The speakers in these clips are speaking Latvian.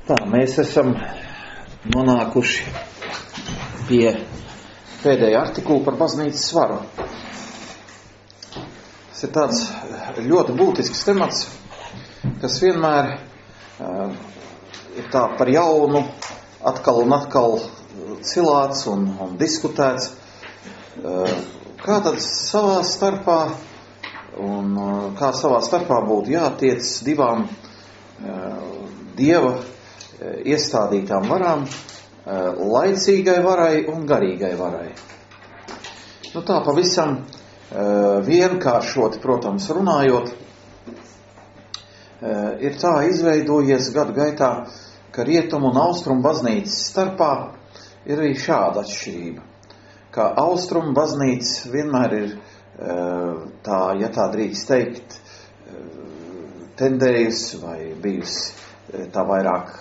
Tā, mēs esam nonākuši pie pēdējā artikula par baznīcas svaru. Tas ir tāds ļoti būtisks temats, kas vienmēr ir tā par jaunu atkal un atkal cilāts un diskutēts. Kā tad savā starpā būtu jātiec divām Dieva iestādītām varām, laicīgai varai un garīgai varai. Tā pavisam vienkāršot, protams, runājot, ir tā izveidojies gadu gaitā, ka rietumu un austrumu baznīcas starpā ir arī šāda atšķirība. Ka austrumu baznīca vienmēr ir tā, ja tā drīkst teikt, tendējusi vai bijusi tā vairāk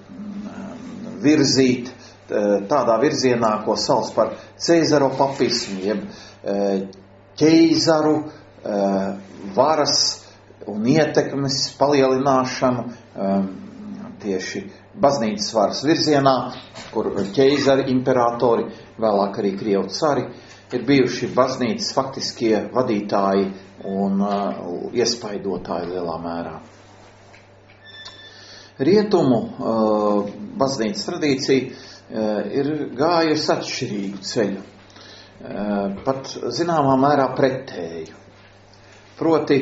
virzīt tādā virzienā, ko sauc par ceizaropapismu, jeb ķeizaru varas un ietekmes palielināšanu tieši baznīcas varas virzienā, kur ķeizari, imperatori, vēlāk arī Krievu cari ir bijuši baznīcas faktiskie vadītāji un iespaidotāji lielā mērā. Rietumu baznīcas tradīcija ir gājusi atšķirīgu ceļu, pat zināmā mērā pretēju. Proti,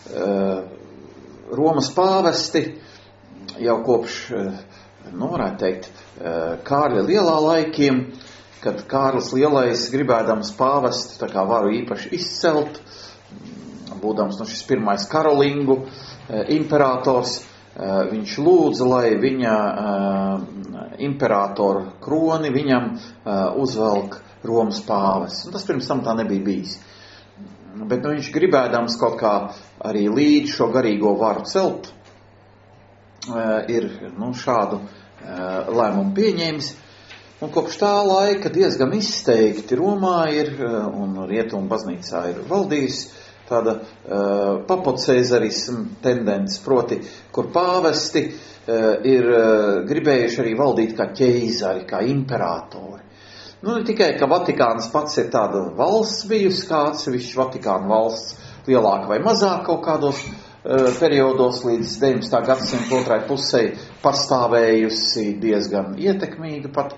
Romas pāvesti jau kopš, varētu teikt, Kārļa lielā laikiem, kad Kārlis Lielais gribēdams pāvestu tā kā varu īpaši izcelt, būdams šis pirmais karolingu imperators, viņš lūdza, lai viņa imperatora kroni viņam uzvelk Romas pāvests. Tas pirms tam tā nebija bijis. Bet viņš gribēdams kaut kā arī līdz šo garīgo varu celt, ir šādu lēmumu pieņēmis. Un kopš tā laika diezgan izteikti Romā ir un Rietumu baznīcā ir valdījusi tāda papoceizarisma tendence, proti, kur pāvesti ir gribējuši arī valdīt kā ķeizari, kā imperatori. Ne tikai, ka Vatikāns pats ir tāda valsts bijusi, kā atsevišķi Vatikāna valsts, lielāka vai mazāka kaut kādos periodos līdz 19. gadsimta otrai pusē pastāvējusi diezgan ietekmīga pat.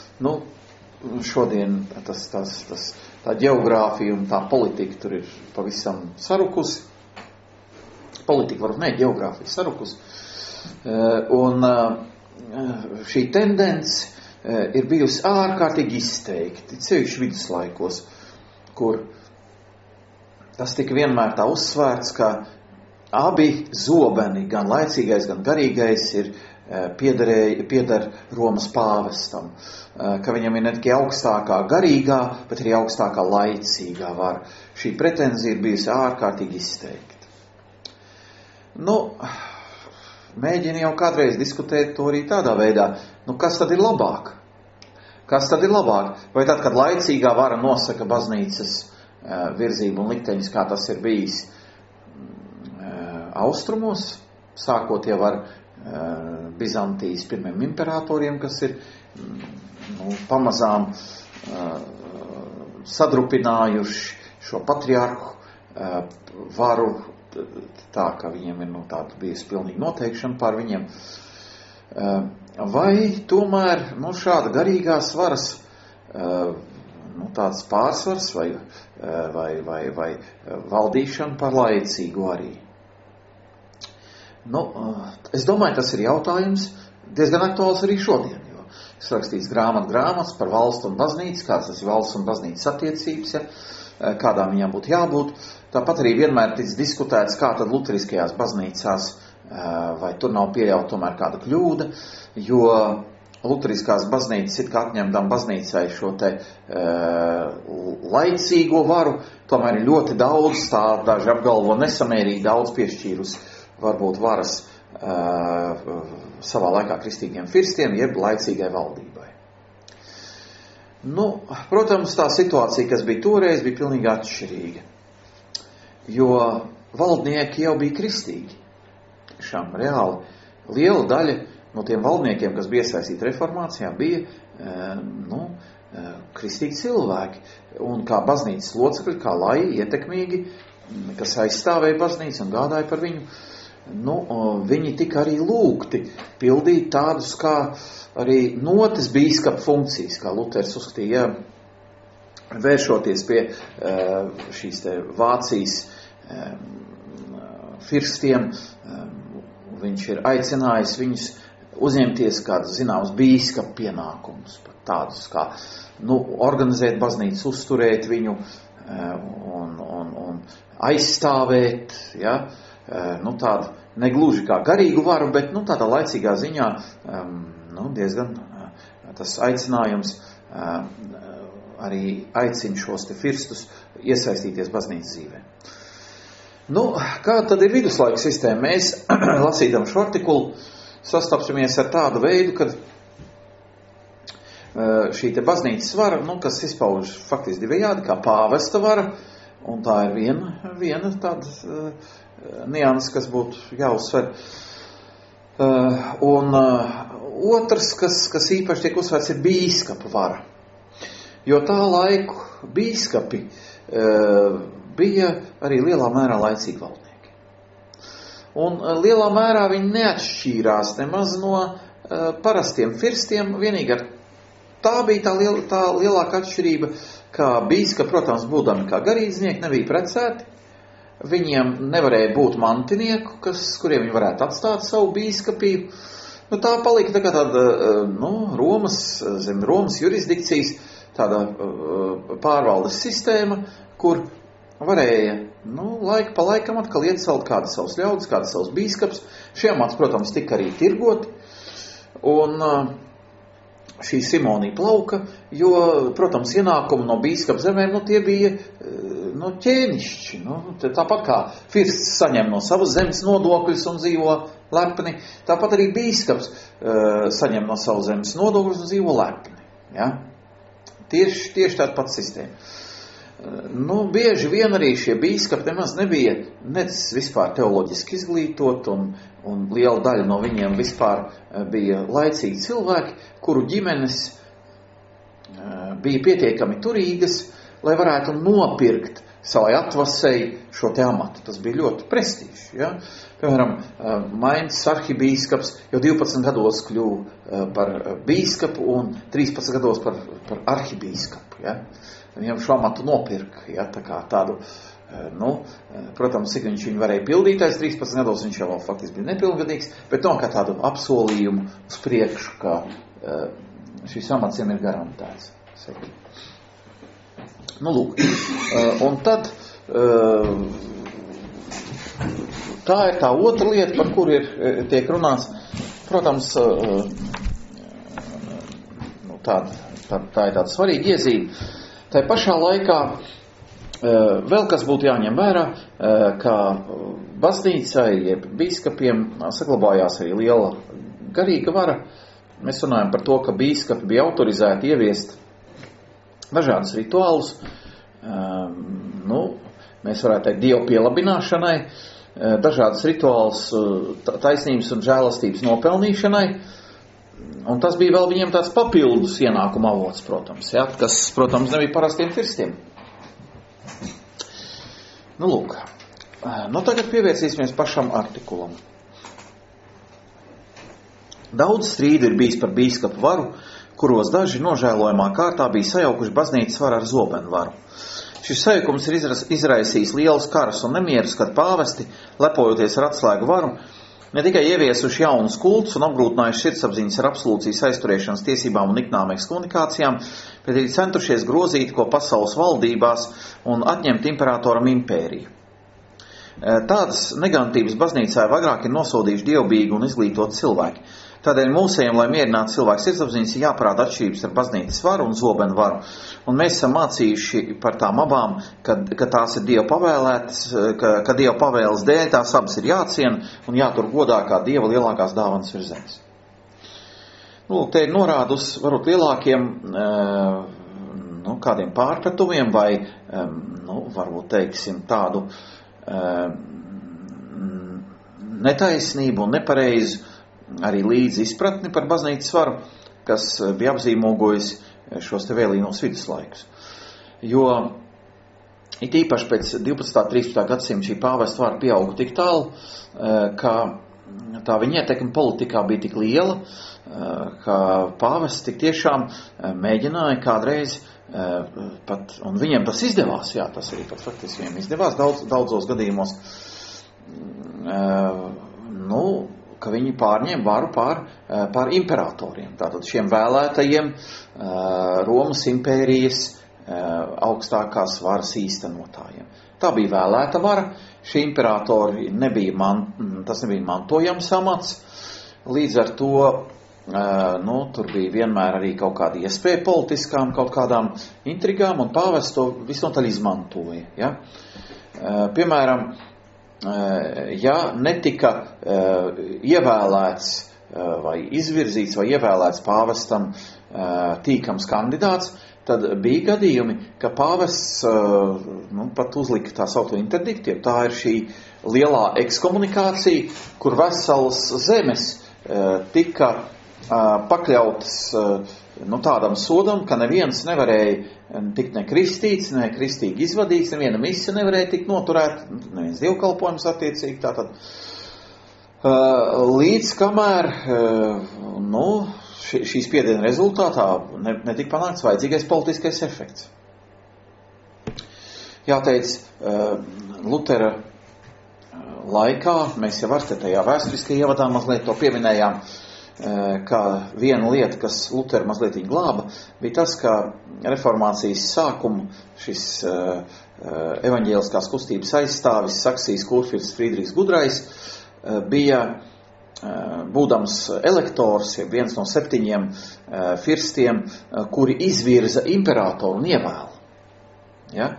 Šodien tā ģeogrāfija un tā politika tur ir pavisam sarukusi. Politika varbūt ne, ģeogrāfija sarukusi. Un šī tendence ir bijusi ārkārtīgi izteikti, ceļš viduslaikos, kur tas tika vienmēr tā uzsvērts, ka abi zobeni, gan laicīgais, gan garīgais, ir pieder Romas pāvestam, ka viņam ir ne tikai augstākā garīgā, bet arī augstākā laicīgā vara. Šī pretenzija ir bijusi ārkārtīgi izteikta. Mēģina jau kādreiz diskutēt to arī tādā veidā. Kas tad ir labāk? Kas tad ir labāk? Vai tad, kad laicīgā vara nosaka baznīcas virzību un likteņus, kā tas ir bijis austrumos, sākot jau ar Bizantijas pirmiem imperatoriem, kas ir pamazām sadrupinājuši šo patriarhu varu, tā, ka viņiem ir tāda bijusi pilnīga noteikšana pār viņiem. Vai tomēr šāda garīgās varas tāds pārsvars vai valdīšana par laicīgu arī? Es domāju, tas ir jautājums diezgan aktuāls arī šodien, jo es rakstīts grāmatas par valstu un baznīcu, kāds tas ir valsts un baznīcas attiecības, kādām viņām būtu jābūt. Tāpat arī vienmēr tic diskutēts, kā tad luteriskajās baznīcās, vai tur nav pieļaut tomēr kāda kļūda, jo luteriskās baznīcas ir kā atņemtām baznīcai šo te laicīgo varu, tomēr ir ļoti daudz, tā daži apgalvo nesamērīgi daudz piešķīrusi varbūt varas savā laikā kristīgiem firstiem, jeb laicīgai valdībai. Protams, tā situācija, kas bija toreiz, bija pilnīgi atšķirīga, jo valdnieki jau bija kristīgi. Tiešām reāli liela daļa no tiem valdniekiem, kas bija iesaistīti reformācijā, bija kristīgi cilvēki. Un kā baznīcas locekļi, kā laji, ietekmīgi, kas aizstāvēja baznīcu un gādāja par viņu, viņi tika arī lūgti pildīt tādus kā arī notes bīskapa funkcijas, kā Luters uzskatīja, vēršoties pie šīs te Vācijas firstiem, viņš ir aicinājis viņus uzņemties kādus zināmus bīskapa pienākumus, tādus kā organizēt baznīcu, uzturēt viņu un aizstāvēt, ja, tādu negluži kā garīgu varu, bet tādā laicīgā ziņā diezgan tas aicinājums arī aicina šos te firstus iesaistīties baznīcas dzīvē. Kāda tad ir viduslaiku sistēma? Mēs, lasīdam šo artikulu, sastapsimies ar tādu veidu, kad šī te baznīcas vara, kas izpauž faktiski divējādi, kā pāvesta vara, un tā ir viena tāda nianses, kas būtu jāuzsver. Un otrs, kas īpaši tiek uzsvērts, ir bīskapa vara. Jo tā laiku bīskapi bija arī lielā mērā laicīgi valdnieki. Un lielā mērā viņi neatšķīrās nemaz no parastiem firstiem, vienīgi ar tā bija tā lielāka atšķirība, ka bīskapi, protams, būdami kā garīdznieki, nebija precēti. Viņiem nevarēja būt mantinieku, kuriem viņi varētu atstāt savu bīskapību. Tā palika tā kā tāda, zem Romas jurisdikcijas, tāda pārvaldes sistēma, kur varēja, laika pa laikam atkal iecelt kādas savas ļaudis, kādas savas bīskaps. Šie amats, protams, tika arī tirgoti. Un šī simonija plauka, jo, protams, ienākumi no bīskapa zemēm, tie bija ķēnišķi. Tāpat kā firsts saņem no savas zemes nodokļus un dzīvo lepni, tāpat arī bīskaps saņem no savas zemes nodokļus un dzīvo lepni. Ja? Tieši tāda pati sistēma. Bieži vien arī šie bīskapi nemaz nebija vispār teoloģiski izglītot, un liela daļa no viņiem vispār bija laicīgi cilvēki, kuru ģimenes bija pietiekami turīgas, lai varētu nopirkt savai atvasei šo te amatu. Tas bija ļoti prestižs. Ja? Piemēram, Mainzes arhibīskaps jau 12 gados kļuva par bīskapu un 13 gados par arhibīskapu. Ja? Viņam šo amatu nopirka. Ja? Tā kā tādu, protams, cik viņš viņu varēja pildītais, 13 gados viņš jau faktiski bija nepilngadīgs, bet kā tādu apsolījumu uz priekšu, ka šis amats ir garantēts. Lūk. Un tad tā ir tā otra lieta, par kuru tiek runāts. Protams, tā ir tāda svarīga iezīme. Tā pašā laikā vēl kas būtu jāņem vērā, ka baznīcai, jeb bīskapiem saglabājās arī liela garīga vara. Mēs runājam par to, ka bīskapi bija autorizēti ieviest dažādus rituālus, mēs varētu teikt dievu pielabināšanai, dažādas rituālus taisnības un žēlastības nopelnīšanai, un tas bija vēl viņiem tāds papildus ienākuma avots, protams, ja, kas, protams, nebija parastiem firstiem. Lūk, tagad pievērsīsimies pašam artikulam. Daudz strīdu ir bijis par bīskapu varu, kuros daži nožēlojamā kārtā bija sajaukuši baznīcas varu ar zobenu varu. Šis sajukums ir izraisījis lielus karus un nemierus, kad pāvesti, lepojoties ar atslēgu varu, ne tikai ieviesuši jaunus kultus un apgrūtinājuši sirdsapziņas ar absolūcijas aizturēšanas tiesībām un iknām ekskomunikācijām, bet arī centušies grozīt ko pasaules valdībās un atņemt imperatoram impēriju. Tādas negantības baznīcā agrāk ir nosodījuši dievbijīgi un izglītot cilvēki. Tādēļ mūsējiem, lai mierinātu cilvēku sirdsapziņas, ir jāparāda atšķirības ar baznīcas varu un zobenu varu. Un mēs esam mācījuši par tām abām, ka tās ir Dieva pavēlētas, ka Dieva pavēles dēļ tās abas ir jāciena un jātur godā kā Dieva lielākās dāvanas virs zemes. Te ir norāda uz varbūt lielākiem kādiem pārpratumiem vai varbūt teiksim tādu netaisnību un nepareizu arī līdz izpratni par baznīcas varu, kas bija apzīmogojis šos te vēlīnos viduslaikus. Jo it īpaši pēc 12. 13. gadsimta šī pāvesta vara pieauga tik tālu, ka tā viņa ietekme politikā bija tik liela, ka pāvests tik tiešām mēģināja kādreiz pat, un viņiem tas izdevās, jā, tas arī pat faktiski viņiem izdevās daudzos gadījumos, ka viņi pārņem varu pār imperatoriem, tātad šiem vēlētajiem Romas impērijas augstākās varas īstenotājiem. Tā bija vēlēta vara, šī imperatori tas nebija mantojams amats, līdz ar to tur bija vienmēr arī kaut kāda iespēja politiskām, kaut kādām intrigām, un pāvests to visnotaļ izmantoja. Ja? Piemēram, ja netika ievēlēts vai izvirzīts vai ievēlēts pāvestam tīkams kandidāts, tad bija gadījumi, ka pāvests pat uzlika tā saukto interdiktu, tā ir šī lielā ekskomunikācija, kur veselas zemes tika pakļautas tādam sodam, ka neviens nevarēja tikt ne kristīts, ne kristīgi izvadīts, neviena mise nevarēja tikt noturēt, neviens dievkalpojums attiecīgi, tātad līdz kamēr šī spiediena rezultātā netika panākts vajadzīgais politiskais efekts. Jāteic, Lutera laikā, mēs jau tajā vēsturiskajā ievadā mazliet to pieminējām, ka viena lieta, kas Luteru mazliet glāba, bija tas, ka reformācijas sākumu šis evaņģēliskās kustības aizstāvis Saksijas kurfirsts Friedrichs Gudrais bija būdams elektors, viens no 7 firstiem, kuri izvirza imperatoru un ievēl. Ja?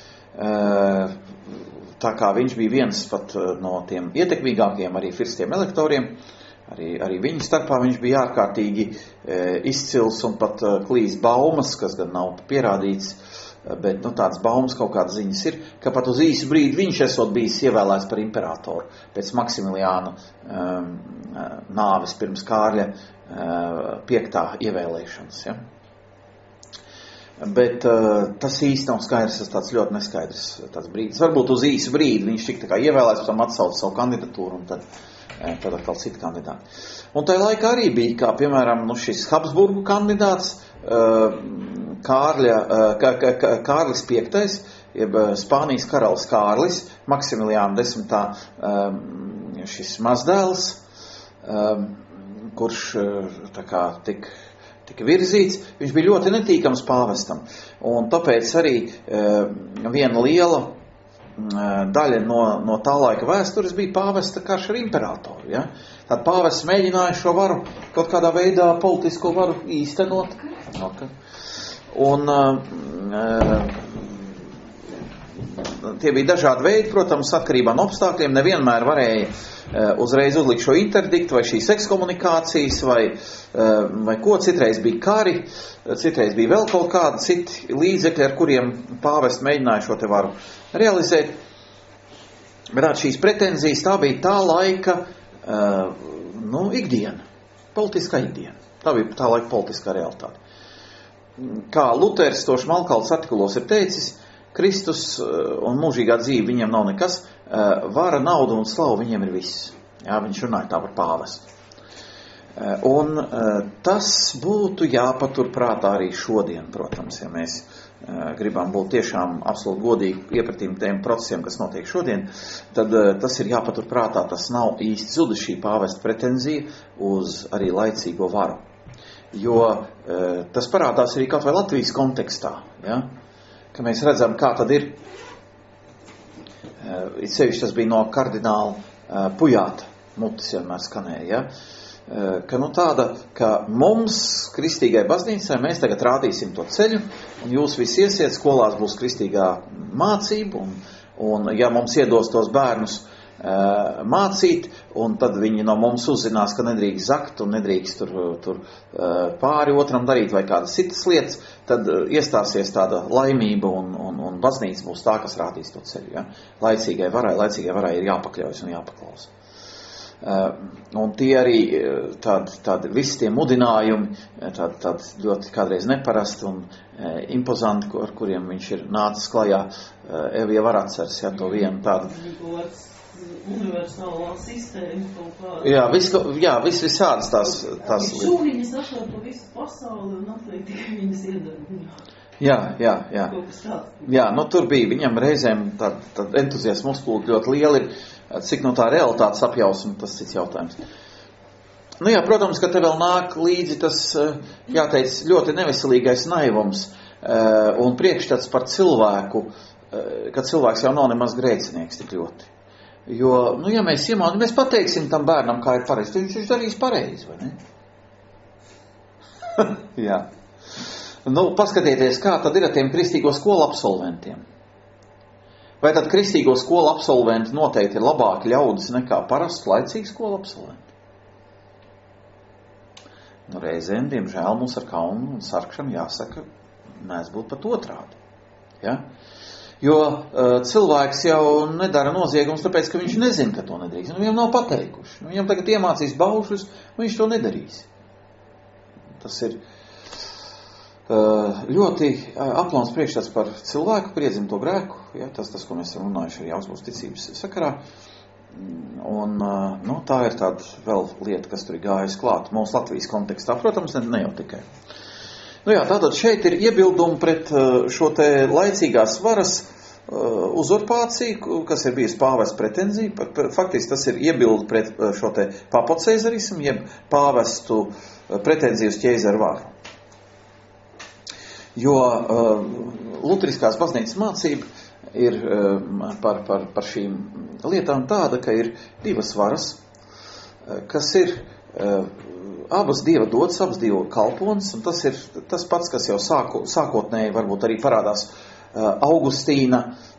Tā kā viņš bija viens pat no tiem ietekmīgākiem arī firstiem elektoriem, arī viņa starpā viņš bija ārkārtīgi izcils un pat klīs baumas, kas gan nav pierādīts, bet tāds baumas kaut kādas ziņas ir, ka pat uz īsu brīdi viņš esot bijis ievēlēts par imperatoru pēc Maksimiliāna nāves pirms Kārļa 5. ievēlēšanas. Ja? Bet tas īsti nav skaidrs, tas tāds ļoti neskaidrs tāds brīdis. Varbūt uz īsu brīdi viņš tik tā kā ievēlēts, tam atsauca savu kandidatūru un tad atkal citu kandidātu. Un tajā laikā arī bija, kā piemēram, šis Habsburgu kandidāts, Kārlis V, jeb Spānijas karalis Kārlis, Maksimiliāna 10. Šis mazdēls, kurš tā kā tika virzīts, viņš bija ļoti netīkams pāvestam. Un tāpēc arī viena liela daļa no tā laika vēstures bija pāvesta karš ar imperatoru. Ja? Tad pāvests mēģināja šo varu kaut kādā veidā politisko varu īstenot. Okay. Un tie bija dažādi veidi, protams, atkarībā no apstākļiem. Nevienmēr varēja uzreiz uzlikt šo interdiktu vai šīs ekskomunikācijas vai ko. Citreiz bija kari, citreiz bija vēl kaut kādi citi līdzekļi, ar kuriem pāvests mēģināja šo te varu realizēt. Bet šīs pretenzijas, tā bija tā laika ikdiena, politiskā ikdiena. Tā bija tā laika politiskā realitāte. Kā Luters to Šmalkaldas artikulos ir teicis, Kristus un mūžīgā dzīve viņam nav nekas, vara, nauda un slavu viņiem ir viss. Jā, viņš runāja tā par pāvestu. Un tas būtu jāpatur prātā arī šodien, protams, ja mēs gribam būt tiešām absolūti godīgi iepratīm tiem procesiem, kas notiek šodien, tad tas ir jāpatur prātā, tas nav īsti zudis šī pāvesta pretenzija uz arī laicīgo varu. Jo tas parādās arī kaut vai Latvijas kontekstā, ja? Ka mēs redzam, kā tad ir. It sevišķi tas bija no kardināla Pujāta mutes vienmēr skanēja, ja? Ka tāda, ka mums, kristīgai baznīcai, mēs tagad rādīsim to ceļu, un jūs visi iesiet, skolās būs kristīgā mācība, un ja mums iedos tos bērnus mācīt, un tad viņi no mums uzzinās, ka nedrīkst zakt un nedrīkst tur pāri otram darīt vai kādas citas lietas, tad iestāsies tāda laimība un baznīca būs tā, kas rādīs to ceļu. Ja? Laicīgai varai ir jāpakļaujas un jāpaklausa. Un tie arī tādi visi tie mudinājumi, tādi ļoti kādreiz neparasti un impozanti, ar kuriem viņš ir nācis klajā. Evija var atceras, to vienu tādu. Universālā sistēma kaut kāda. Jā, visādas tās lietas. Šūniņas atšķir pa visu pasauli un atliek tikai viņas iedarbināt. Jā. Jā, tur bija viņam reizēm tāda entuziasma uzplūda ļoti liela ir, cik no tā realitātes apjausma, tas cits jautājums. Protams, ka te vēl nāk līdzi tas, jāteic, ļoti neveselīgais naivums un priekšstats par cilvēku, ka cilvēks jau nav nemaz grēcinieks tik ļoti. Jo, ja mēs pateiksim tam bērnam, kā ir pareizi, tad viņš darīs pareizi, vai ne? Jā. Paskatieties, kā tad ir ar tiem kristīgo skolu absolventiem. Vai tad kristīgo skolu absolventi noteikti ir labāki ļaudis nekā parastu laicīgu skolu absolventi? Reizēm, diemžēl, mums ar kaunu un sarkšanu jāsaka, mēs būtu pat otrādi. Ja? Jo cilvēks jau nedara noziegums, tāpēc, ka viņš nezina, ka to nedrīkst. Viņam nav pateikuši. Viņam tagad iemācīs baušus, un viņš to nedarīs. Tas ir ļoti aplams priekšstats par cilvēku, kur iedzimto grēku. Ja? Tas, ko mēs esam runājuši arī augstās ticības sakarā. Un tā ir tāda vēl lieta, kas tur ir gājusi klāt mūsu Latvijas kontekstā. Protams, ne jau tikai. Tātad šeit ir iebildumi pret šo te laicīgās varas uzurpāciju, kas ir bijusi pāvests pretenzija. Faktiski tas ir iebildi pret šo te papocēzarismu, jeb pāvestu pretenziju uz ķēzaru varu. Jo luteriskās baznīcas mācība ir par šīm lietām tāda, ka ir divas varas, kas ir abas Dieva dotas, abas Dieva kalpones, un tas ir tas pats, kas jau sākotnēji varbūt arī parādās Augustīna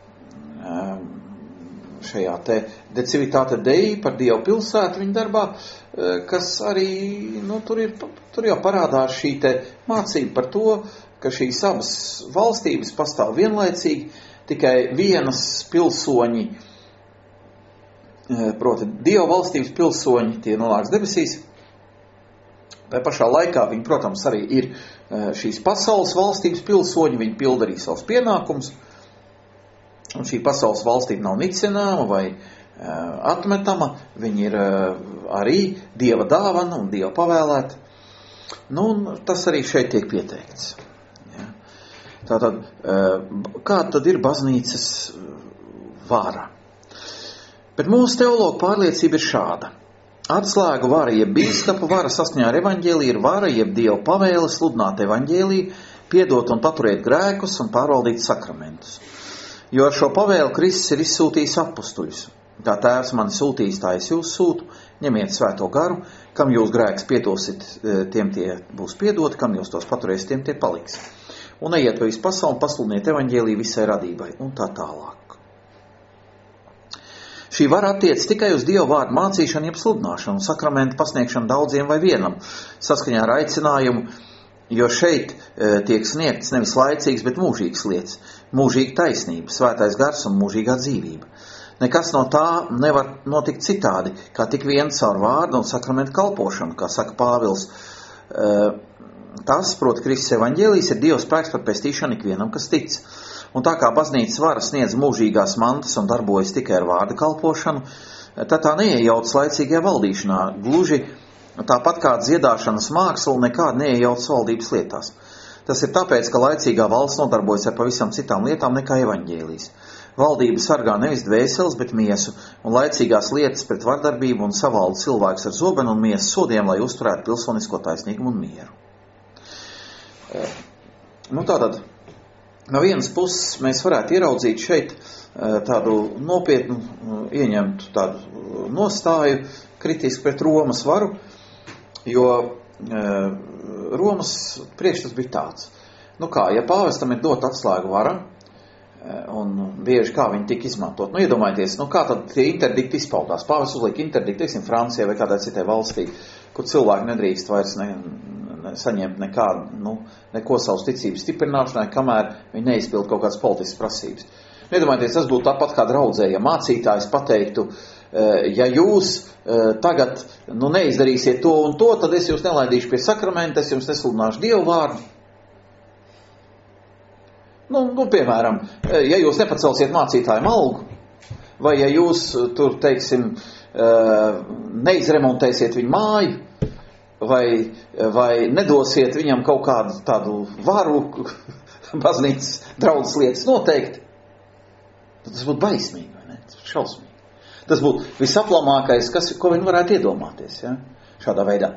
šajā te decivitāte Dei par Dievu pilsētu viņa darbā, kas arī, tur jau parādās šī te mācība par to, ka šīs abas valstības pastāv vienlaicīgi, tikai vienas pilsoņi, proti Dieva valstības pilsoņi, tie nonāks debesīs. Tā pašā laikā viņi, protams, arī ir šīs pasaules valstības pilsoņi, viņi pilda arī savus pienākumus, un šī pasaules valstība nav nicināma vai atmetama, viņi ir arī Dieva dāvana un Dieva pavēlēta. Un tas arī šeit tiek pieteikts. Ja. Tātad, kāda tad ir baznīcas vara? Bet mūsu teologa pārliecība ir šāda. Atslēgu vara, jeb bīstapa vara saskaņā ar evaņģēliju ir vara, jeb Dieva pavēle sludināt evaņģēliju, piedot un paturēt grēkus un pārvaldīt sakramentus. Jo ar šo pavēlu Kristus ir izsūtījis apustuļus. Tā Tēvs mani sūtījis, tā es jūs sūtu, ņemiet svēto garu, kam jūs grēks piedosit, tiem tie būs piedoti, kam jūs tos paturēsiet, tiem tie paliks. Un ejiet pa visu pasauli, pasludiniet evaņģēliju visai radībai, un tā tālāk. Šī vara attiec tikai uz Dieva vārdu mācīšanu, jeb sludināšanu un sakramentu pasniegšanu daudziem vai vienam, saskaņā ar aicinājumu, jo šeit tiek sniegts nevis laicīgs, bet mūžīgs lietas, mūžīga taisnība, svētais gars un mūžīgā dzīvība. Nekas no tā nevar notikt citādi, kā tik vien caur vārdu un sakramentu kalpošanu, kā saka Pāvils. Tas, proti, Kristus evaņģēlijs ir Dieva spēks par pestīšanu ikvienam, kas tic. Un tā kā baznīcas vara sniedz mūžīgās mantas un darbojas tikai ar vārda kalpošanu, tad tā neiejaucas laicīgajā valdīšanā, gluži tāpat kā dziedāšanas māksla nekāda neiejaucas valdības lietās. Tas ir tāpēc, ka laicīgā valsts nodarbojas ar pavisam citām lietām nekā evaņģēlijs. Valdība sargā nevis dvēseles, bet miesu, un laicīgās lietas pret vardarbību un savalda cilvēks ar zobenu un miesas sodiem, lai uzturētu pilsonisko taisnīgumu un mieru. Tātad, no vienas puses mēs varētu ieraudzīt šeit tādu nopietnu, ieņemtu tādu nostāju kritiski pret Romas varu, jo Romas priekšstats bija tāds. Ja pāvestam ir dot atslēgu vara, un bieži kā viņi tika izmantot. Iedomājieties, kā tad tie interdikti izpaudās. Pāvests uzliek interdikti, teiksim, Francijai vai kādai citai valstī, kur cilvēki nedrīkst vairs saņemt neko savas ticības stiprināšanai, kamēr viņi neizpild kaut kādas politiskas prasības. Iedomājieties, tas būtu tāpat kā draudzē, ja mācītājs pateiktu, ja jūs tagad neizdarīsiet to un to, tad es jūs nelaidīšu pie sakramenta, es jums nesludināšu Dievu vārdu. Piemēram, ja jūs nepacelsiet mācītājiem algu, vai ja jūs tur, teiksim, neizremontēsiet viņu māju, vai nedosiet viņam kaut kādu tādu varu, baznīcas draudzes lietas noteikti, tas būtu baismīgi, vai ne? Šausmīgi. Tas būtu visaplamākais, ko viņi varētu iedomāties, ja? Šādā veidā.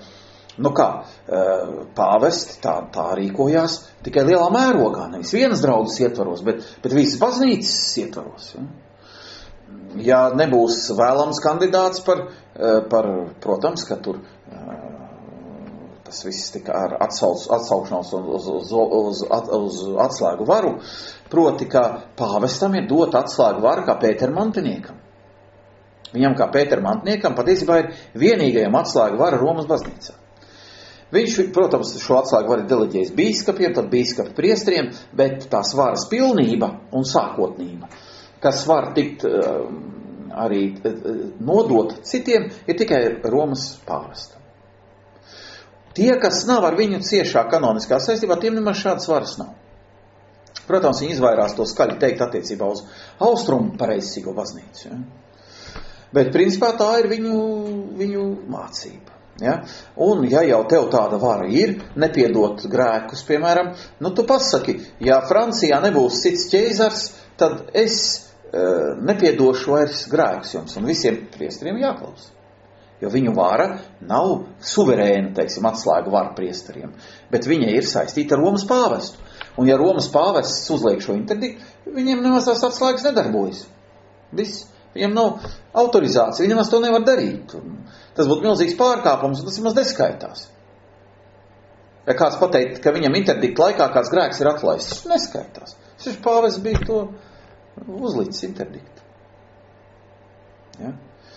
Pāvesti tā rīkojās tikai lielā mērogā, nevis vienas draudzes ietvaros, bet visas baznīcas ietvaros. Ja? Ja nebūs vēlams kandidāts protams, ka tur tas viss tika ar atsaukšanos uz atslēgu varu, proti, ka pāvestam ir dota atslēgu varu kā Pētera mantiniekam. Viņam kā Pētera mantiniekam patiesībā ir vienīgajam atslēgu vara Romas baznīcā. Viņš, protams, šo atslēgu var deleģējis bīskapiem, tad bīskapi priestriem, bet tās varas pilnība un sākotnība, kas var tikt arī nodot citiem, ir tikai Romas pāvestam. Tie, kas nav ar viņu ciešā kanoniskā saistībā, tiem nemaz šādas varas nav. Protams, viņi izvairās to skaļi teikt attiecībā uz austrumu pareizsīgo baznīcu. Ja? Bet principā tā ir viņu mācība. Ja? Un ja jau tev tāda vara ir, nepiedot grēkus, piemēram, tu pasaki, ja Francijā nebūs cits ķeizars, tad es nepiedošu vairs grēkus jums, un visiem priesteriem jāklaus. Jo viņu vara nav suverēna, teiksim, atslēgu vara priesteriem, bet viņa ir saistīta ar Romas pāvestu. Un ja Romas pāvests uzliek šo interdiktu, viņiem nemaz tās atslēgas nedarbojas. Viss. Viņam nav autorizācija, viņi nemaz to nevar darīt. Tas būtu milzīgs pārkāpums, un tas maz neskaitās. Ja kāds pateikt, ka viņam interdikta laikā kāds grēks ir atlaists, tas neskaitās. Šis pāvests bija to uzlicis interdiktu. Ja?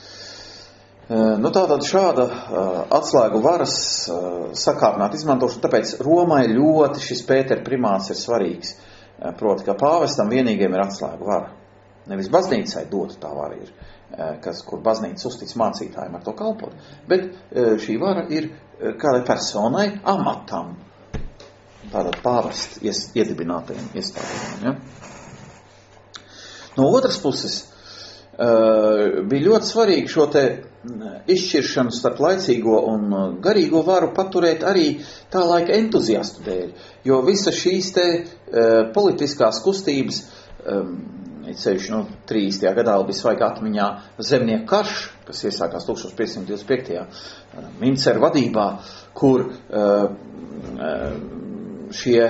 Tātad šāda atslēgu varas sakāpināt izmantošana, tāpēc Romai ļoti šis Pētera primāts ir svarīgs. Proti, ka pāvestam vienīgiem ir atslēgu vara. Nevis baznīcai dota tā vara ir, kur baznīca uztic mācītājiem ar to kalpot, bet šī vara ir kādai personai, amatam, tātad pāvesti iedibinātajiem iestādēm. Ja? No otras puses, bija ļoti svarīgi šo te izšķiršanu starp laicīgo un garīgo varu paturēt arī tā laika entuziastu dēļ, jo visa šīs te politiskās kustības, ceļš 30. gadā bija svaigā atmiņā zemnieku karš, kas iesākās 1525. Minceru vadībā, kur šie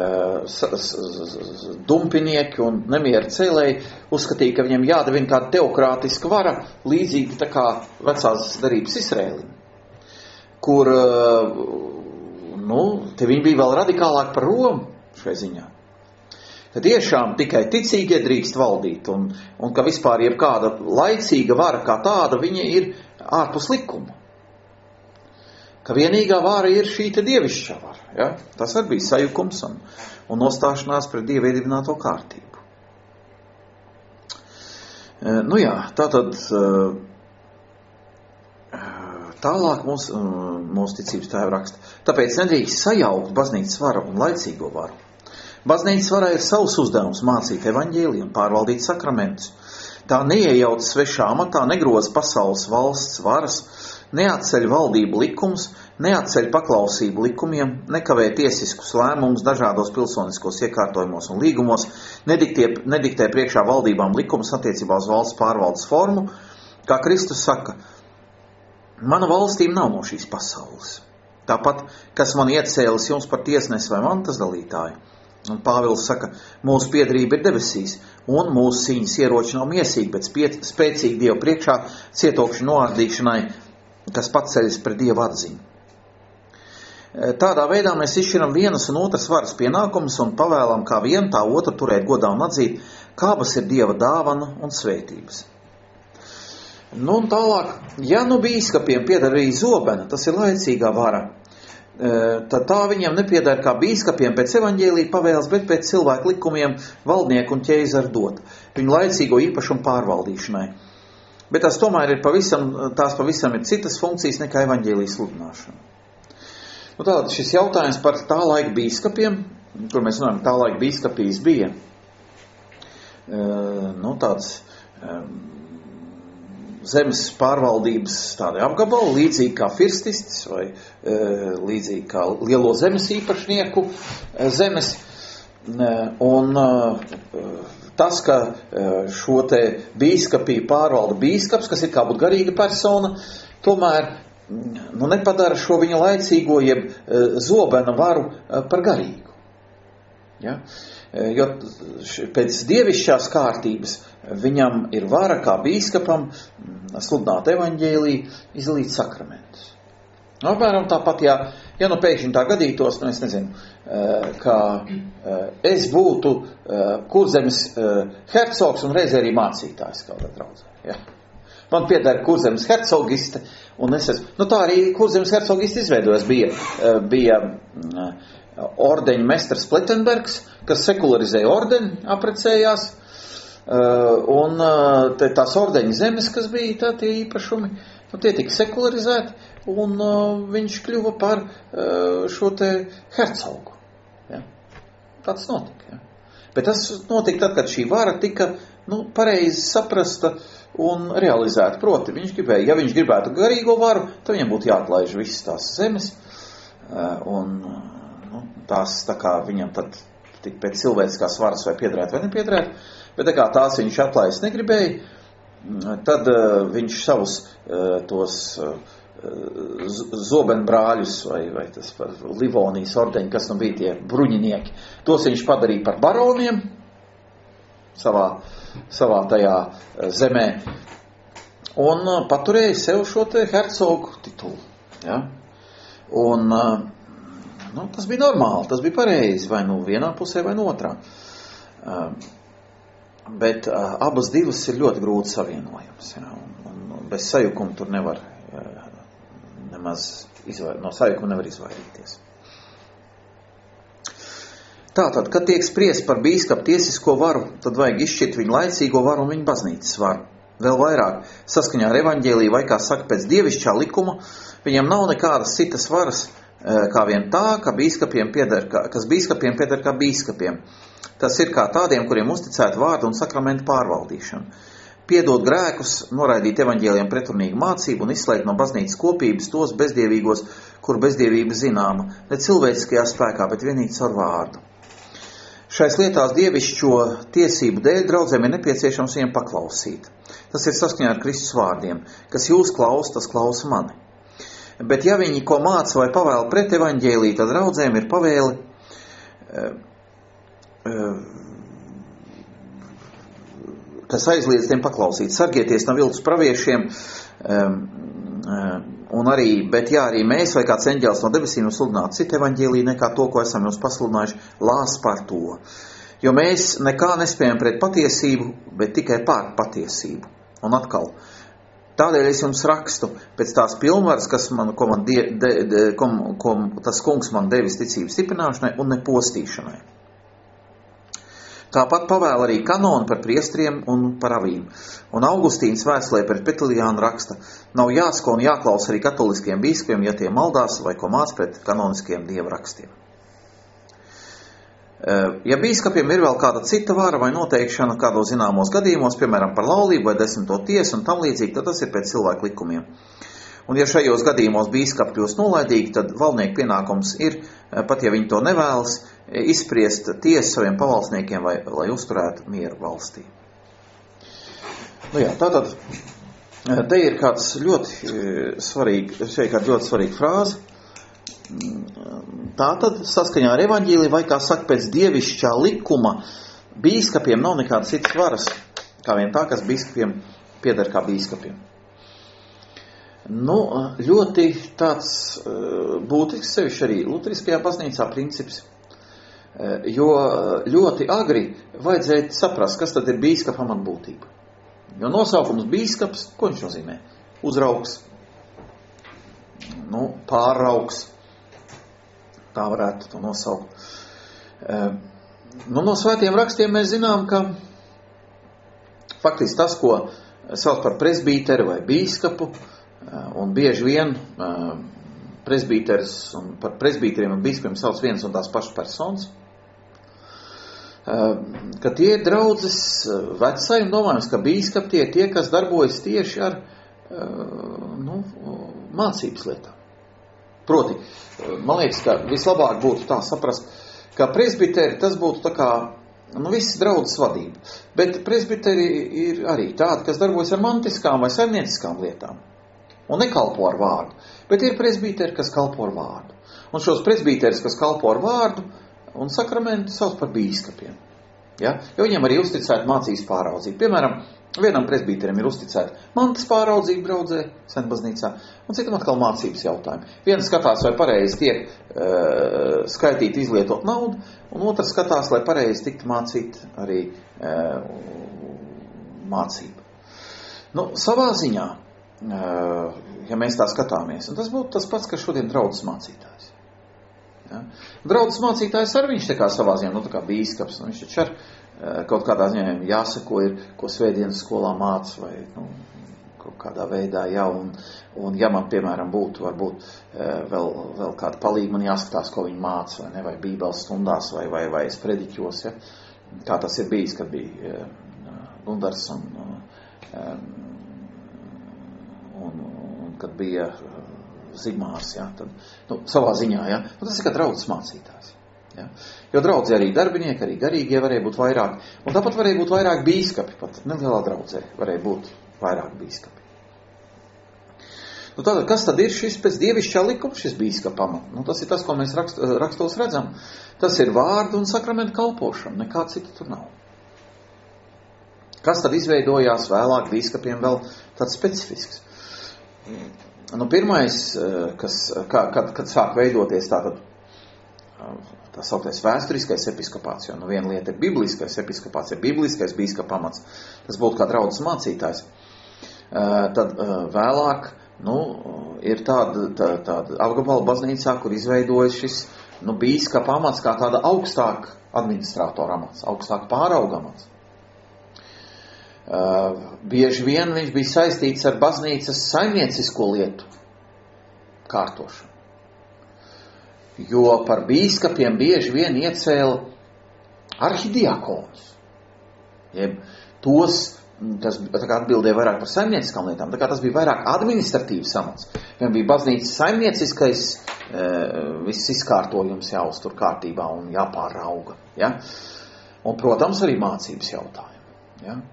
dumpinieki un nemieru cēlēji uzskatīja, ka viņiem jādevina kāda teokrātiska vara, līdzīgi tā kā vecās darības Izrēlim, kur, te viņi bija vēl radikālāk par Romu šai ziņā. Tad tiešām tikai ticīgie drīkst valdīt, un ka vispār jebkāda laicīga vara kā tāda, viņa ir ārpus likuma. Ka vienīgā vara ir šī te dievišķā vara. Ja? Tas arī bija sajukums un nostāšanās pret Dievu iedibināto kārtību. Tātad tālāk mūsu ticības tēvi raksta. Tāpēc nedrīkst sajaukt baznīcas varu un laicīgo varu. Baznīcas varā ir savs uzdevums mācīt evaņģēliju un pārvaldīt sakramentus. Tā neiejauc svešā amatā, negroza pasaules valsts varas, neatceļ valdību likums, neatceļ paklausību likumiem, nekavē tiesiskus lēmumus dažādos pilsoniskos iekārtojumos un līgumos, nediktē priekšā valdībām likumus attiecībā uz valsts pārvaldes formu, kā Kristus saka, mana valstīm nav no šīs pasaules. Tāpat, kas man iecēlis jums par tiesnesi vai mantas dalītāju. Un Pāvils saka, mūsu piederība ir debesīs, un mūsu cīņas ieroči nav miesīgi, bet spēcīgi Dievu priekšā cietokšu noārdīšanai, kas paceļas pret Dievu atziņu. Tādā veidā mēs izšķiram vienas un otras varas pienākumus un pavēlam kā vienu tā otru turēt godā un atzīt, kādas ir Dieva dāvana un svētības. Un tālāk, ja bīskapiem pieder arī zobena, tas ir laicīgā vara, tad tā viņiem nepiedara kā bīskapiem pēc evaņģēlija pavēles, bet pēc cilvēku likumiem valdnieku un ķeizaru dot, viņu laicīgo īpašumu pārvaldīšanai. Bet tās tomēr ir pavisam ir citas funkcijas nekā evaņģēlijas sludināšana. Nu, tātad šis jautājums par tā laika bīskapiem, kur mēs runājam, tā laika bīskapijas bija, tāds zemes pārvaldības tādi apgabali, līdzīgi kā firstists vai līdzīgi kā lielo zemes īpašnieku zemes. Un tas, ka šo te bīskapiju pārvalda bīskaps, kas ir kā būt garīga persona, tomēr nepadara šo viņa laicīgo jeb zobena varu par garīgu. Ja? Jo pēc dievišķās kārtības viņam ir vara kā bīskapam sludināt evaņģēliju, izdalīt sakramentus. Apmēram tāpat, ja nu pēkšņi tā gadītos, es nezinu, ka es būtu Kurzemes hercogs un reizē arī mācītājs kādā draudzē. Ja? Man pieder Kurzemes hercogiste, un es esmu, tā arī Kurzemes hercogiste izveidojas. Bija ordeņa mestrs Plettenbergs, kas sekularizēja ordeni, aprecējās, un tās ordeņa zemes, kas bija, tā tie īpašumi, tie tika sekularizēti, un viņš kļuva par šo te hercogu. Ja? Tas notika. Ja? Bet tas notika tad, kad šī vara tika pareizi saprasta un realizēta. Proti, ja viņš gribētu garīgo varu, tad viņam būtu jāatlaiž visas tās zemes, un tās tā kā viņam tad tik pēc cilvēciskās varas vai piedrēt vai nepiedrēt, bet tā kā tās viņš atlaist negribēja, tad viņš savus tos zobenbrāļus vai tas par Livonijas ordeņu, kas bija tie bruņinieki, tos viņš padarīja par baroniem savā tajā zemē un paturēja sev šo te hercogu titulu. Ja? Un tas bija normāli, tas bija pareizi, vai vienā pusē vai otrā. Bet abas divas ir ļoti grūti savienojams. Ja? Un bez sajukuma tur nevar no sajukuma nevar izvairīties. Tātad, kad tiek spriest par bīskapu tiesisko varu, tad vajag izšķirt viņu laicīgo varu un viņu baznīcas varu. Vēl vairāk, saskaņā ar evaņģēliju vai, kā saka, pēc dievišķā likuma, viņam nav nekādas citas varas, kā vien tā, kas bīskapiem pieder kā bīskapiem. Tas ir kā tādiem, kuriem uzticēta vārdu un sakramentu pārvaldīšanu. Piedot grēkus, noraidīt evaņģēlijam pretrunīgu mācību un izslēgt no baznīcas kopības tos bezdievīgos, kur bezdievība zināma, ne cilvēciskajā spēkā, bet vienīgi caur vārdu. Šais lietās dievišķo tiesību dēļ draudzēm ir nepieciešams viņiem paklausīt. Tas ir saskaņā ar Kristus vārdiem, kas jūs klausa, tas klausa mani. Bet ja viņi ko māca vai pavēla pret evaņģēliju, tad draudzēm ir pavēli kas aizliedz tiem paklausīt. Sargieties no viltus praviešiem, bet arī mēs vai kāds eņģēlis no debesīm sludināt citu evaņģēliju nekā to, ko esam jums pasludinājuši, lās par to. Jo mēs nekā nespējam pret patiesību, bet tikai pār patiesību. Un atkal, tādēļ es jums rakstu pēc tās pilnvaras, ko tas kungs man devis ticības stiprināšanai un nepostīšanai. Tāpat pavēl arī kanonu par priestriem un par avīm. Un Augustīns vēstulē pret Petilijānu raksta, nav jāsko un jāklaus arī katoliskiem bīskapiem, ja tie maldās vai ko māc pret kanoniskiem dievrakstiem. Ja bīskapiem ir vēl kāda cita vara vai noteikšana kādos zināmos gadījumos, piemēram par laulību vai 10. tiesu un tam līdzīgi, tad tas ir pēc cilvēku likumiem. Un ja šajos gadījumos bīskapi kļūst nolaidīgi, tad valdnieku pienākums ir, pat ja viņi to nevēlas, izspriest tiesu saviem pavalsniekiem, lai uzturētu mieru valstī. Tātad, te ir kāds ļoti svarīga frāze. Tātad, saskaņā ar evaņģēliju, vai kā saka, pēc dievišķā likuma, bīskapiem nav nekādas citas varas, kā vien tā, kas bīskapiem pieder kā bīskapiem. Ļoti tāds būtisks sevišķi arī luteriskajā baznīcā princips, jo ļoti agri vajadzēja saprast, kas tad ir bīskapa amatbūtība. Jo nosaukums bīskaps, ko viņš nozīmē? Uzraugs, pārraugs, tā varētu to nosaukt. No svētiem rakstiem mēs zinām, ka faktiski tas, ko sauc par presbīteru vai bīskapu, un bieži vien presbīteris un par presbīteriem un bīskapiem sauc viens un tās pašas personas, ka tie ir draudzes vecai un domājams, ka bīskapi tie ir tie, kas darbojas tieši ar mācības lietām. Proti, man liekas, ka vislabāk būtu tā saprast, ka presbiteri tas būtu tā kā viss draudzes vadība. Bet presbiteri ir arī tādi, kas darbojas ar mantiskām vai saimnieciskām lietām un nekalpo ar vārdu. Bet ir presbiteri, kas kalpo ar vārdu. Un šos presbiteris, kas kalpo ar vārdu un sakramentu, sauc par bīskapiem. Ja? Jo viņiem arī uzticēta mācības pāraudzība. Piemēram, vienam presbīterim ir uzticēta mantas pāraudzība draudzē, senbaznīcā, un citam atkal mācības jautājumi. Viens skatās, vai pareizi tiek skaitīt, izlietot naudu, un otrs skatās, lai pareizi tiktu mācīt arī mācību. Savā ziņā, ja mēs tā skatāmies, un tas būtu tas pats, kas šodien draudzes mācītājs. Ja? Draudzes mācītājs arī viņš tā kā savā ziņā, tā kā bīskaps, un viņš taču ar kaut kādā ziņā jāsako ir, ko svētdienas skolā māca, vai kaut kādā veidā, ja, un ja man, piemēram, būtu, varbūt vēl kāda palīga, man jāskatās, ko viņi māca, vai ne, vai bībeles stundās, vai es prediķos, ja, kā tas ir bijis, kad bija Gundars un kad bija Zigmārs, ja, tad, savā ziņā, ja, tas ir kā draudzes mācītājs. Ja? Jo draudzē arī darbinieki, arī garīgie varēja būt vairāk, un tāpat varēja būt vairāk bīskapi, pat nelielā draudzē varēja būt vairāk bīskapi. Tātad, kas tad ir šis pēc dievišķā likuma, šis bīskapa amats? Tas ir tas, ko mēs rakstos redzam. Tas ir vārdu un sakramentu kalpošana, nekā cita tur nav. Kas tad izveidojās vēlāk bīskapiem vēl tāds specifisks? Pirmais, kad sāk veidoties tātad tā sauktais vēsturiskais episkopāts, jo viena lieta ir bibliskais episkopāts, ir bibliskais bīskapa amats, tas būtu kā draudzes mācītājs. Tad vēlāk, ir tāda apgabala baznīcā, kur izveidojas šis, bīskapa amats kā tāda augstāka administratora amats, augstāka pārauga amats. Bieži vien viņš bija saistīts ar baznīcas saimniecisko lietu kārtošanu. Jo par bīskapiem bieži vien iecēla arhidiakonus. Jeb tos, tas tā kā atbildēja vairāk par saimnieciskām lietām, tā kā tas bija vairāk administratīvs amats. Viņam bija baznīcas saimnieciskais viss izkārtojums jāuztur kārtībā un jāpārauga. Ja? Un, protams, arī mācības jautājumi. Ja?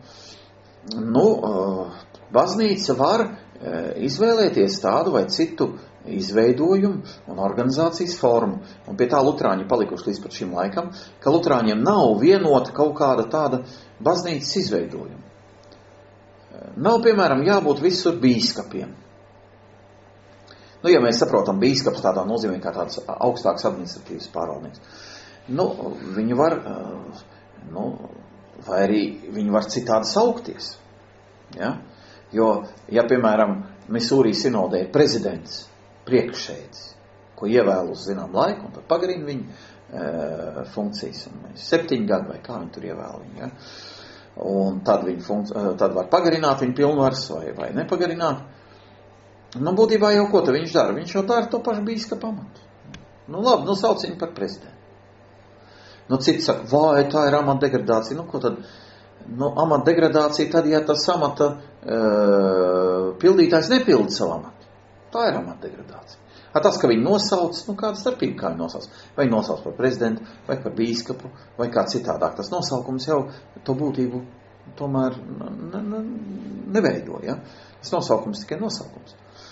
Baznīca var izvēlēties tādu vai citu izveidojumu un organizācijas formu. Un pie tā luterāņi palikuši līdz pat šim laikam, ka luterāņiem nav vienota kaut kāda tāda baznīcas izveidojuma. Nav, piemēram, jābūt visur bīskapiem. Ja mēs saprotam bīskaps tādā nozīmē kā tāds augstāks administratīvs pārvaldnieks, viņi var, vai arī viņi var citādi saukties. Ja? Jo, ja, piemēram, Misūrī sinodē ir prezidents, priekšsēdis, ko ievēl uz zinām laiku, un tad pagarina viņa funkcijas, un 7 gadi, vai kā viņi tur ievēl viņu, ja? Un tad var pagarināt viņa pilnvaras, vai nepagarināt. Būtībā jau ko te viņš dara? Viņš jau dara to pašu bīskapa amatu. Labi, sauc viņu par prezidentu. Citi saka, vai tā ir amata degradācija? Ko tad? Amata degradācija tad, ja tas amata pildītājs nepilda savu amatu. Tā ir amata degradācija. Tas, ka viņi nosauc, kāda starpība, kā viņi nosauc. Vai viņi nosauc par prezidentu, vai par bīskapu, vai kā citādāk. Tas nosaukums jau to būtību tomēr neveido. Ja? Tas nosaukums tikai nosaukums.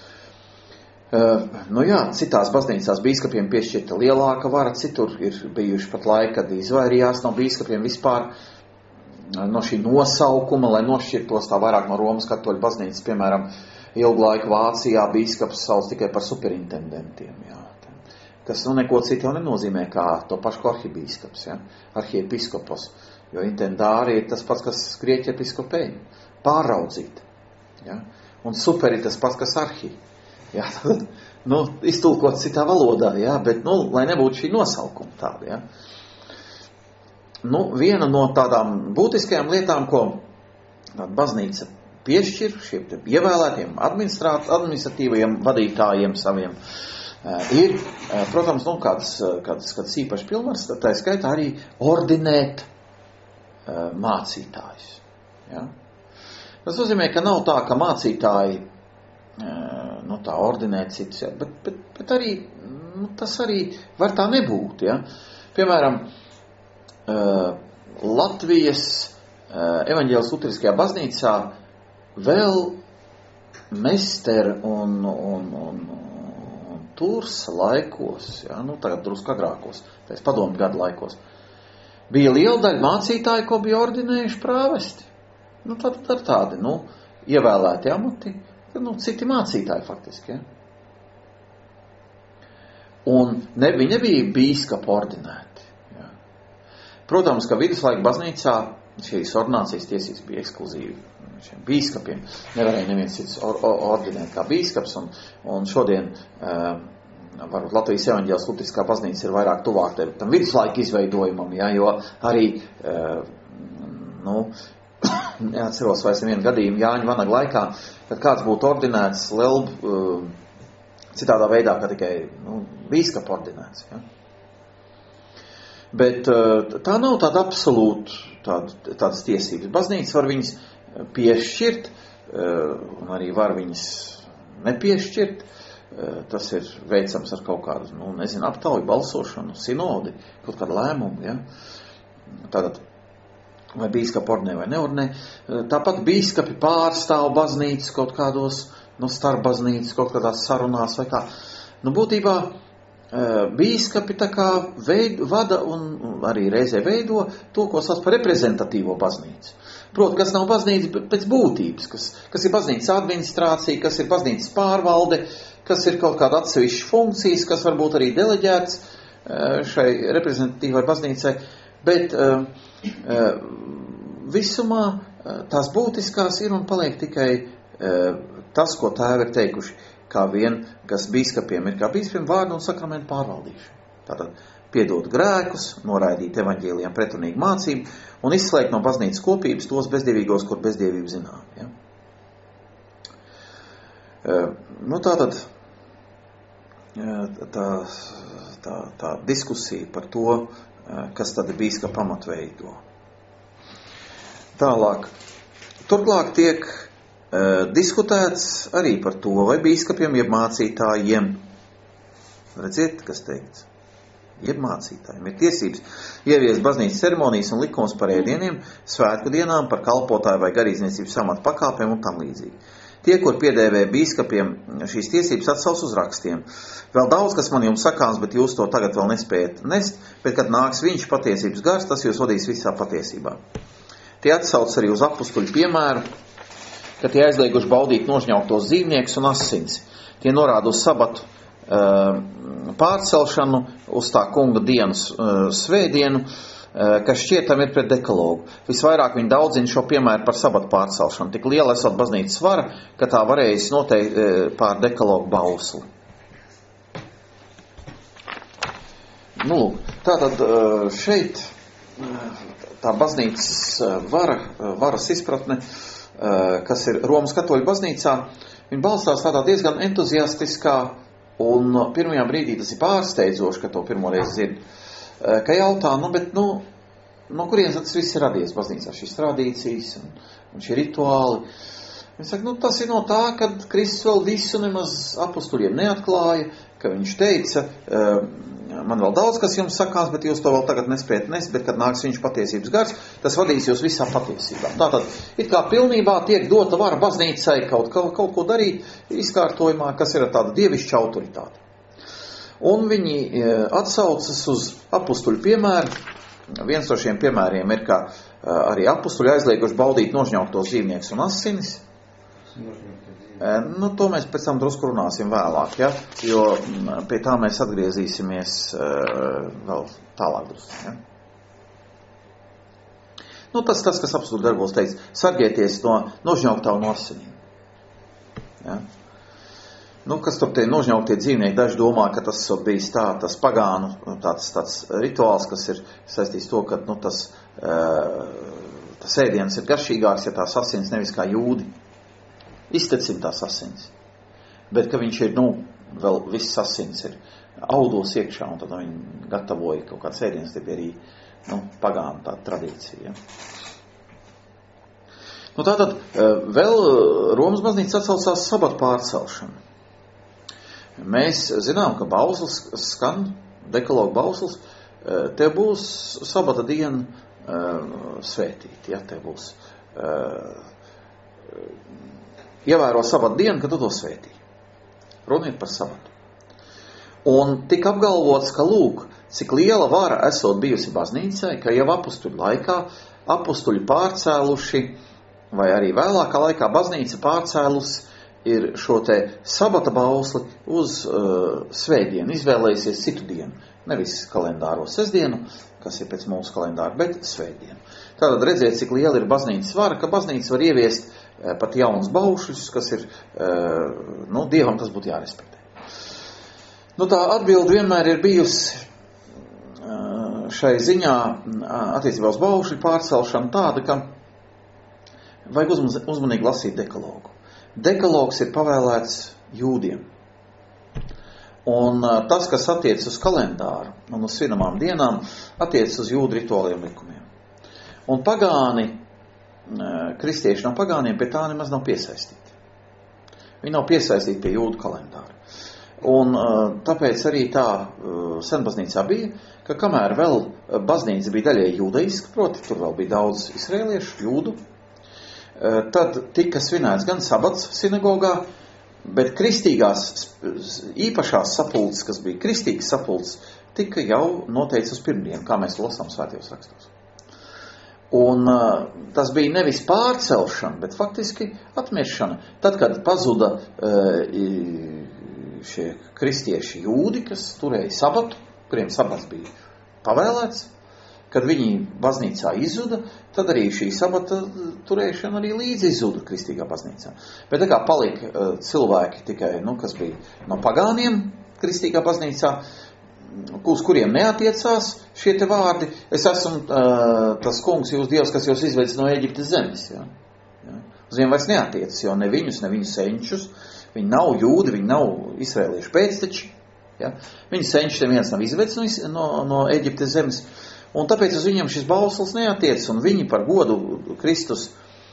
Citās baznīcās bīskapiem piešķirta lielāka vara, citur ir bijuši pat laiki, kad izvairījās no bīskapiem vispār no šī nosaukuma, lai nošķirtos tā vairāk no Romas katoļu baznīcas, piemēram, ilgu laiku Vācijā bīskaps sauc tikai par superintendentiem, jā. Kas neko citu jau nenozīmē kā to pašu ko arhibīskaps, ja? Arhiepiskopos, jo intendāri ir tas pats, kas grieķi episkopēji, pāraudzīt, ja? Un super ir tas pats, kas arhi, ja? Tad, iztulkot citā valodā, ja? Bet, lai nebūtu šī nosaukuma tāda, ja? Viena no tādām būtiskajām lietām, ko baznīca piešķir šiem ievēlētiem administratīvajiem vadītājiem saviem, ir, protams, kāds īpaši pilnvars, tā skaitā arī ordinēt mācītājus. Ja? Tas nozīmē, ka nav tā, ka mācītāji tā ordinē citus, ja? bet arī, tas arī var tā nebūt. Ja? Piemēram, Latvijas evaņģēliskajā luteriskajā baznīcā vēl mester un turs laikos, ja? Tagad drusku agrākos, pēc padomu gadu laikos, bija liela daļa mācītāji, ko bija ordinējuši prāvesti. Tad ar tādi, ievēlēti amati, citi mācītāji faktiski, ja. Un viņi nebija bīskapu ordinēti, ja. Protams, ka viduslaika baznīcā šīs ordinācijas tiesības bija ekskluzīvi šiem bīskapiem. Nevarēja neviens cits ordinēt kā bīskaps, un šodien varbūt Latvijas evaņģēliskā luteriskā baznīca ir vairāk tuvāk tam viduslaika izveidojumam, ja, jo arī, neatceros vairs nevienu gadījumu Jāņa Vanaga laikā, kad kāds būtu ordinēts citādā veidā, kā tikai bīskapa ordinēts. Ja. Bet tā nav tāda absolūta tādas tiesības. Baznīca var viņas piešķirt, un arī var viņas nepiešķirt. Tas ir veicams ar kaut kādu, aptauju, balsošanu, sinodi, kaut kādu lēmumu. Ja. Tātad, vai bīskapi ordinē vai neordinē. Tāpat bīskapi pārstāv baznīcas kaut kādos, starp baznīcas, kaut kādās sarunās vai kā. Būtībā bīskapi tā kā vada un arī reizē veido to, ko sauc par reprezentatīvo baznīcu. Proti, kas nav baznīca pēc būtības, kas ir baznīcas administrācija, kas ir baznīcas pārvalde, kas ir kaut kāda atsevišķa funkcijas, kas varbūt arī deleģēts šai reprezentatīvai baznīcai, bet visumā tās būtiskās ir un paliek tikai tas, ko tēvi ir teikuši, kā vien, kas bīskapiem ir kā bīskapiem vārdu un sakramentu pārvaldīšana. Tātad piedot grēkus, noraidīt evaņģēlijam pretrunīgu mācību un izslēgt no baznīcas kopības tos bezdievīgos, kur bezdievību zinām. Ja? Tātad tā diskusija par to, kas tad ir bīskapa pamatveido. Tālāk. Turklāk tiek diskutēts arī par to, vai bīskapiem jeb mācītājiem, redziet, kas teikts, jeb mācītājiem ir tiesības ieviest baznīcas ceremonijas un likums par ēdieniem, svētku dienām, par kalpotāju vai garīdzniecības amatu pakāpēm un tam līdzīgi. Tie, kur piedēvē bīskapiem šīs tiesības, atsauc uz rakstiem. Vēl daudz, kas man jums sakāms, bet jūs to tagad vēl nespējat nest, bet kad nāks viņš patiesības gars, tas jūs vadīs visā patiesībā. Tie atsauc arī uz apustuļu piemēru, ka tie aizlieguši baudīt nožņauktos dzīvniekus un asins. Tie norāda uz sabatu pārcelšanu, uz tā kunga dienas svētdienu, kas šķietam ir pret dekalogu. Visvairāk viņi daudzina šo piemēru par sabatu pārcelšanu. Tik liela esot baznīcas vara, ka tā varējas noteikt pār dekalogu bausli. Tātad šeit tā baznīcas varas izpratne, kas ir Romas katoļu baznīcā, viņi balstās tādā diezgan entuziastiskā, un pirmajā brīdī tas ir pārsteidzoši, ka to pirmo reizi dzird, ka jautā, no kurienes tas viss ir radies baznīcā, šīs tradīcijas un šie rituāli. Viņi saka, tas ir no tā, kad Kristus vēl visu nemaz apustuļiem neatklāja, ka viņš teica, man vēl daudz, kas jums sakās, bet jūs to vēl tagad nespējat nest, bet kad nāks viņš patiesības gars, tas vadīs jūs visā patiesībā. Tātad, it kā pilnībā tiek dota vara baznīcai kaut ko darīt izkārtojumā, kas ir tāda dievišķa autoritāte. Un viņi atsaucas uz apustuļu piemēru. Viens no šiem piemēriem ir, ka arī apustuļi aizlieguši baudīt nožņauktos dzīvniekus un asinis. To mēs pēc tam drusku runāsim vēlāk, ja? Jo pie tā mēs atgriezīsimies vēl tālāk drusku. Ja? Tas, kas apustuļu darbos teica, sargieties no nožņauktā un asinīm. Ja? Kas tur tie nožņauktie dzīvnieki, daži domā, ka tas bijis tas pagānu, tāds rituāls, kas ir saistīts to, ka tas ēdiens ir garšīgāks, ja tās asins nevis kā jūdi iztecim tās asins. Bet, ka viņš ir, vēl viss asins ir audos iekšā, un tad viņi gatavoja kaut kāds ēdiens, tie bija arī, pagānu tā tradīcija. Ja. Tātad vēl Romas baznīca atsaucās sabatu pārcelšanu. Mēs zinām, ka bauslis skan, dekalogu bauslis, te būs sabata diena svētīt, ja, te būs ievēro sabata dienu, kad tu to svētī. Runa ir par sabatu. Un tika apgalvots, ka lūk, cik liela vara esot bijusi baznīcai, ka jau apustuļu laikā apustuļi pārcēluši, vai arī vēlākā laikā baznīca pārcēlus ir šo te sabata bausli uz svētdienu, izvēlējusies citu dienu. Nevis kalendāro sestdienu, kas ir pēc mūsu kalendāra, bet svētdienu. Tātad redziet, cik liela ir baznīcas vara, ka baznīca var ieviest pat jaunas baušļus, kas ir, Dievam tas būtu jārespektē. Tā atbilde vienmēr ir bijusi šai ziņā attiecībā uz baušļu pārcelšanu tāda, ka vajag uzmanīgi lasīt dekalogu. Dekalogs ir pavēlēts jūdiem. Un tas, kas attiec uz kalendāru un uz svinamām dienām, attiec uz jūdu rituāliem likumiem. Un pagāni, kristieši no pagāniem pie tā nemaz nav piesaistīti. Viņi nav piesaistīti pie jūdu kalendāra. Un tāpēc arī tā senbaznīcā bija, ka kamēr vēl baznīca bija daļēji jūdaiska, proti tur vēl bija daudz izrēliešu, jūdu, tad tika svinēts gan sabats sinagogā, bet kristīgās īpašās sapulces, kas bija kristīgas sapulces, tika jau noteikts uz pirmdienu, kā mēs lasām svētajos rakstos. Un tas bija nevis pārcelšana, bet faktiski atmiešana. Tad, kad pazuda šie kristieši jūdi, kas turēja sabatu, kuriem sabats bija pavēlēts, kad viņi baznīcā izzuda, tad arī šī sabata turēšana arī līdzi izzuda kristīgā baznīcā. Bet tā kā palika cilvēki tikai, kas bija no pagāniem kristīgā baznīcā, uz kuriem neatiecās šie te vārdi, es esmu tas kungs, jūs Dievs, kas jūs izvedis no Eģiptes zemes. Ja? Ja? Uz viņiem vairs neatiecas, jo ne viņus, ne viņu senčus, viņi nav jūdi, viņi nav izrēliešu pēcteči. Ja? Viņu senčus neviens nav izvedis no Eģiptes zemes. Un tāpēc uz viņiem šis bauslis neatiec, un viņi par godu Kristus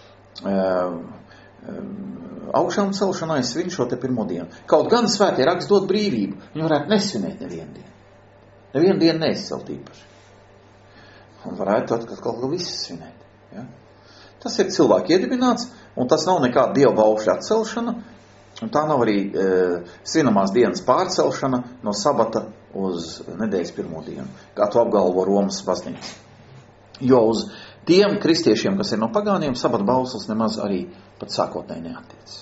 augšām celšanai svin šo te pirmo dienu. Kaut gan svētie raksti dod brīvību, viņi varētu nesvinēt nevienu dienu. Nevienu dienu neizcelt īpaši. Un varētu atkal kaut ko visu svinēt. Ja? Tas ir cilvēki iedibināts, un tas nav nekāda dieva baušļa atcelšana, un tā nav arī svinamās dienas pārcelšana no sabata uz nedēļas pirmo dienu, kā to apgalvo Romas baznīca. Jo uz tiem kristiešiem, kas ir no pagāniem, sabata bauslis nemaz arī pat sākotnēji neattiecas.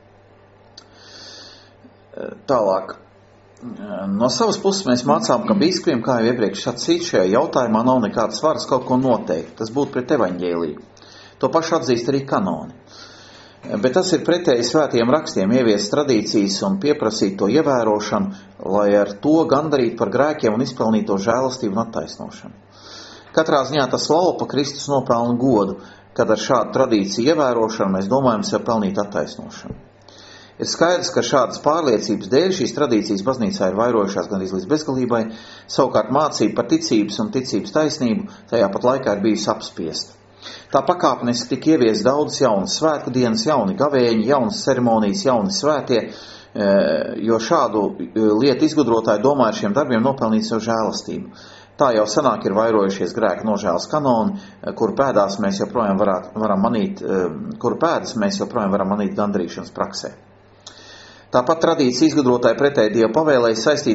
Tālāk. No savas puses mēs mācām, ka biskupiem, kā jau iepriekš sacīt, šajā jautājumā nav nekādas varas kaut ko noteikt. Tas būtu pret evaņģēliju. To pašu atzīst arī kanoni. Bet tas ir pretēji svētiem rakstiem ieviest tradīcijas un pieprasīt to ievērošanu, lai ar to gandarīt par grēkiem un izpelnīt to žēlastību un attaisnošanu. Katrā ziņā tas laupa Kristus nopelna godu, kad ar šādu tradīciju ievērošanu mēs domājam sev pelnīt attaisnošanu. Ir skaidrs, ka šādas pārliecības dēļ šīs tradīcijas baznīcā ir vairojušās gan līdz bezgalībai, savukārt mācība par ticības un ticības taisnību tajā pat laikā ir bijusi apspiesta. Tā pakāpeniski tika ievies daudz jaunas svētku dienas, jauni gavēņi, jaunas ceremonijas, jauni svētie, jo šādu lietu izgudrotāji domā ar šiem darbiem nopelnīt sev žēlastību. Tā jau senāk ir vairojušies grēka nožēlas kanoni, kuru pēdas mēs joprojām varam manīt gandrīšanas praksē. Tāpat tradīcija izgudrotāji pretēji Dieva pavēlēja saistīt